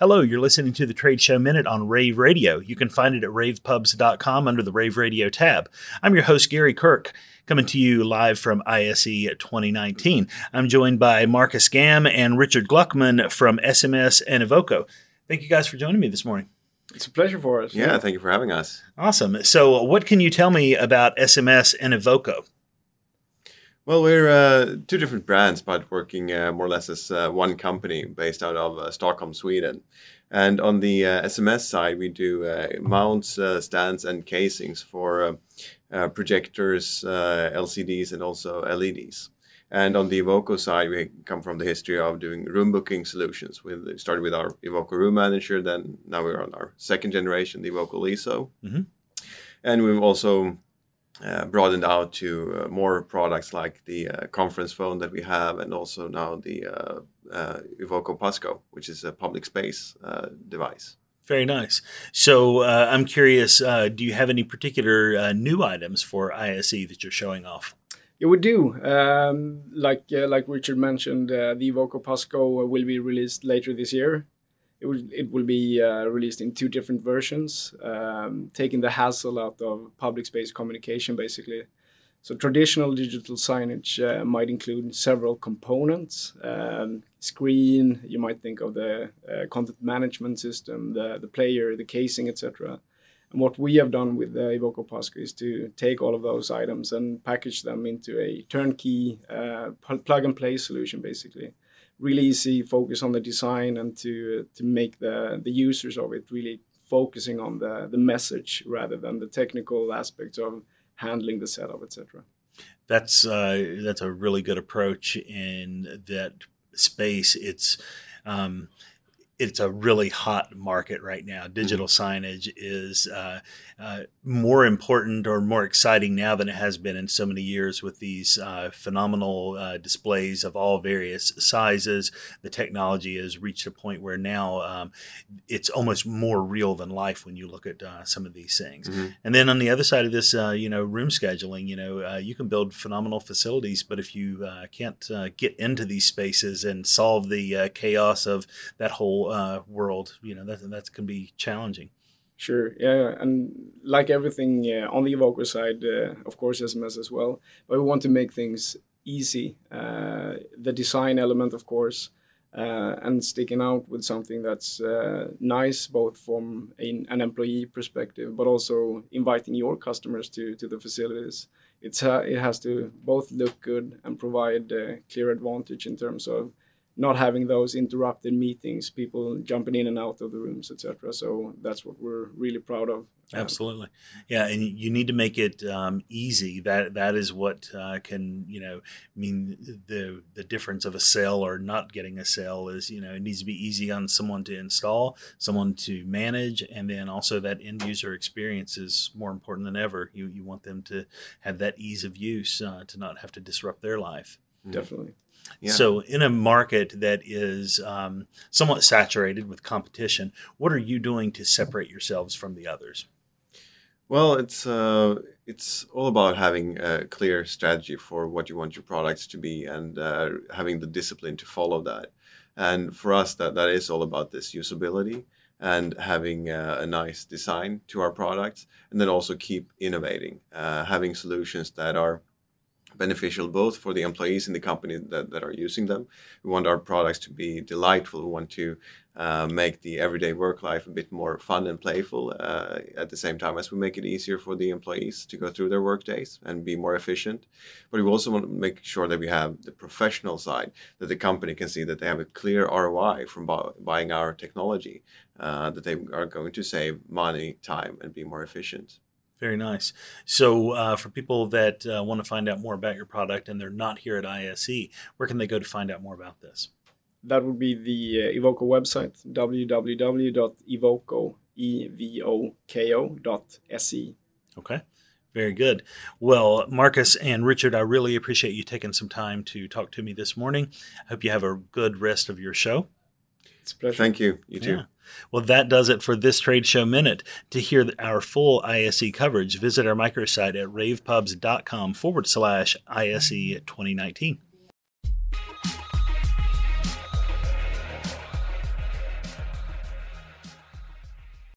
Hello, you're listening to the Trade Show Minute on Rave Radio. You can find it at ravepubs.com under the Rave Radio tab. I'm your host, Gary Kirk, coming to you live from ISE 2019. I'm joined by Marcus Gamm and Richard Gluckman from SMS and Evoco. Thank you guys for joining me this morning. It's a pleasure for us. Yeah, thank you for having us. Awesome. So what can you tell me about SMS and Evoco? Well, we're two different brands, but working more or less as one company based out of Stockholm, Sweden. And on the SMS side, we do mounts, stands, and casings for projectors, LCDs, and also LEDs. And on the Evoco side, we come from the history of doing room booking solutions. We started with our Evoco Room Manager, then now we're on our second generation, the Evoco Liso. Mm-hmm. And we've also broadened out to more products like the conference phone that we have, and also now the Evoco Pasco, which is a public space device. Very nice. So I'm curious, do you have any particular new items for ISE that you're showing off? Yeah, we do. Like Richard mentioned, the Evoco Pasco will be released later this year. It will be released in two different versions, taking the hassle out of public space communication, basically. So traditional digital signage might include several components. Screen, you might think of the content management system, the player, the casing, etc. And what we have done with the Evoco Pasco is to take all of those items and package them into a turnkey plug-and-play solution, basically. Really easy, focus on the design, and to make the users of it really focusing on the message rather than the technical aspects of handling the setup, etc. That's a really good approach in that space. It's a really hot market right now. Digital signage is more important or more exciting now than it has been in so many years, with these phenomenal displays of all various sizes. The technology has reached a point where now it's almost more real than life when you look at some of these things. Mm-hmm. And then on the other side of this, room scheduling, you can build phenomenal facilities, but if you can't get into these spaces and solve the chaos of that whole world, that can be challenging. Sure, yeah, and like everything on the Evoco side, of course, SMS as well. But we want to make things easy. The design element, of course, and sticking out with something that's nice, both from an employee perspective, but also inviting your customers to the facilities. It has to both look good and provide a clear advantage in terms of not having those interrupted meetings, people jumping in and out of the rooms, etc. So that's what we're really proud of. Absolutely. Yeah, and you need to make it easy. That is what can, mean the difference of a sale or not getting a sale is, it needs to be easy on someone to install, someone to manage, and then also that end user experience is more important than ever. You want them to have that ease of use to not have to disrupt their life. Definitely. Yeah. So in a market that is somewhat saturated with competition, what are you doing to separate yourselves from the others? Well, it's all about having a clear strategy for what you want your products to be, and having the discipline to follow that. And for us, that is all about this usability and having a nice design to our products, and then also keep innovating, having solutions that are beneficial both for the employees in the company that are using them. We want our products to be delightful. We want to make the everyday work life a bit more fun and playful at the same time as we make it easier for the employees to go through their work days and be more efficient. But we also want to make sure that we have the professional side, that the company can see that they have a clear ROI from buying our technology, that they are going to save money, time, and be more efficient. Very nice. So for people that want to find out more about your product and they're not here at ISE, where can they go to find out more about this? That would be the Evoco website, www.evoco.se. Okay. Very good. Well, Marcus and Richard, I really appreciate you taking some time to talk to me this morning. I hope you have a good rest of your show. It's a pleasure. Thank you. You too. Yeah. Well, that does it for this Trade Show Minute. To hear our full ISE coverage, visit our microsite at ravepubs.com/ISE 2019.